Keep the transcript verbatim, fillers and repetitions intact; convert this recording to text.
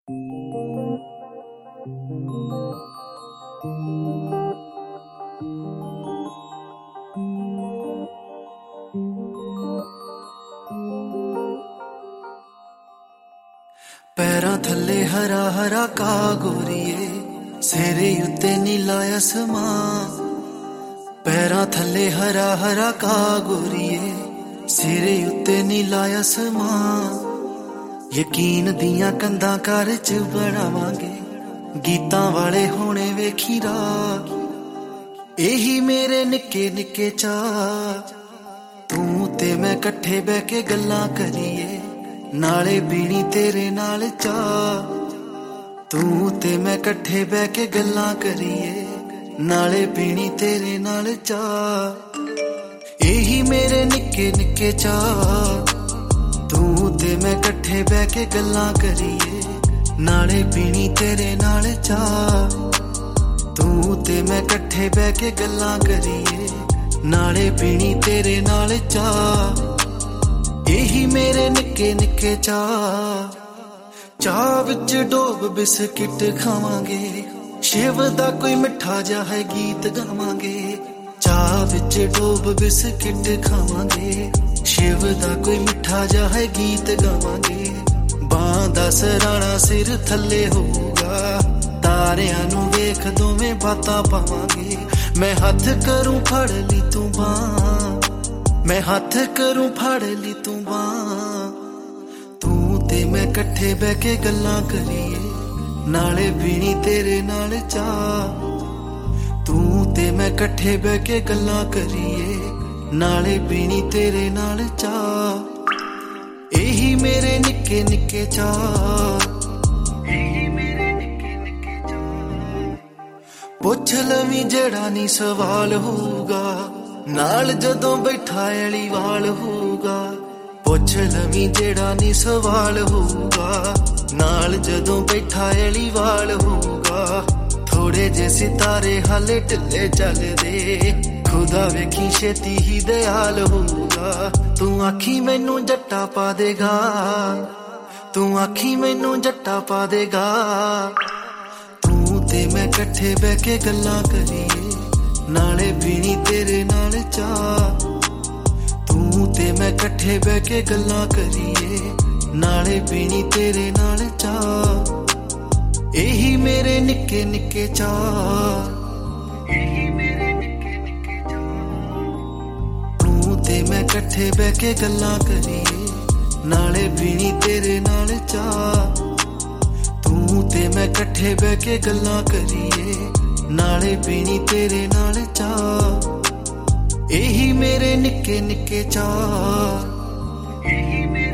पैरां थल्ले हरा हरा का गोरीए सिरे उत्ते नीला आसमां। पैरां थल्ले हरा हरा का गोरीए सिरे उत्ते नीला आसमां। यकीन दियां कंधां घर च बनावांगे गीतां वाले होने वेखी राह। एही मेरे निक्के निक्के चाह तू ते मैं कट्ठे बह के गल्लां करिए नाले पीनी तेरे नाल चाह। तू ते मैं कट्ठे बह के गल्लां करिए नाले पीनी तेरे नाल चाह। यही मेरे निक्के निक्के चाह तू ते मैं कट्ठे बह के गल्लां करिए नाले पीनी तेरे नाल चाह। तू ते मैं कट्ठे बह के गल्लां करिए नाले पीनी तेरे नाल चाह। यही मेरे निक्के निक्के चाह। चाह विच डोब बिस्किट खावांगे शिव दा कोई मिठा जा है गीत गावांगे। चाह विच डोब बिस्किट खावांगे शिव दा कोई मिठा जा है गीत गावांगे। बां दा सराणा सिर थल्ले होऊगा तारियां नू वेख दोवें बातां पावांगे। मैं हथ करूं फड़ ली तू बां मैं हथ करूं फड़ ली तू बां। तू ते मैं कट्ठे बह के गल्लां करिए नाले पीनी तेरे नाल चाह। तू ते मैं कट्ठे बह के गल्लां करिए नाले पीनी तेरे नाल चाह। यही मेरे निक्के निक्के चाह। पुछ लवी जेड़ा नी सवाल होगा नाल जदों बैठा अली वाल होगा। पुछ लवी जेड़ा नी सवाल होगा नाल जदों बैठा अली वाल होगा। थोड़े जे सितारे हाले ढिले चलदे खुदा वेखी छेती ही दयाल होगा। तू आखी मैनू जट्टा पा देगा तू आखी मैनू जट्टा पा देगा। तू ते मैं कट्ठे बह के गल्लां करिए नाले पीनी तेरे नाल चाह। तू ते मैं कट्ठे बह के गल्लां करिए नाले पीनी तेरे नाल चाह। यही मेरे निक्के निक्के चाह। तू ते मैं कट्ठे बह के गल्लां करिए नाले पीनी तेरे नाल चाह। तू ते मैं कट्ठे बह के गल्लां करिए नाले पीनी तेरे नाल चाह। यही मेरे निक्के निक्के चाह।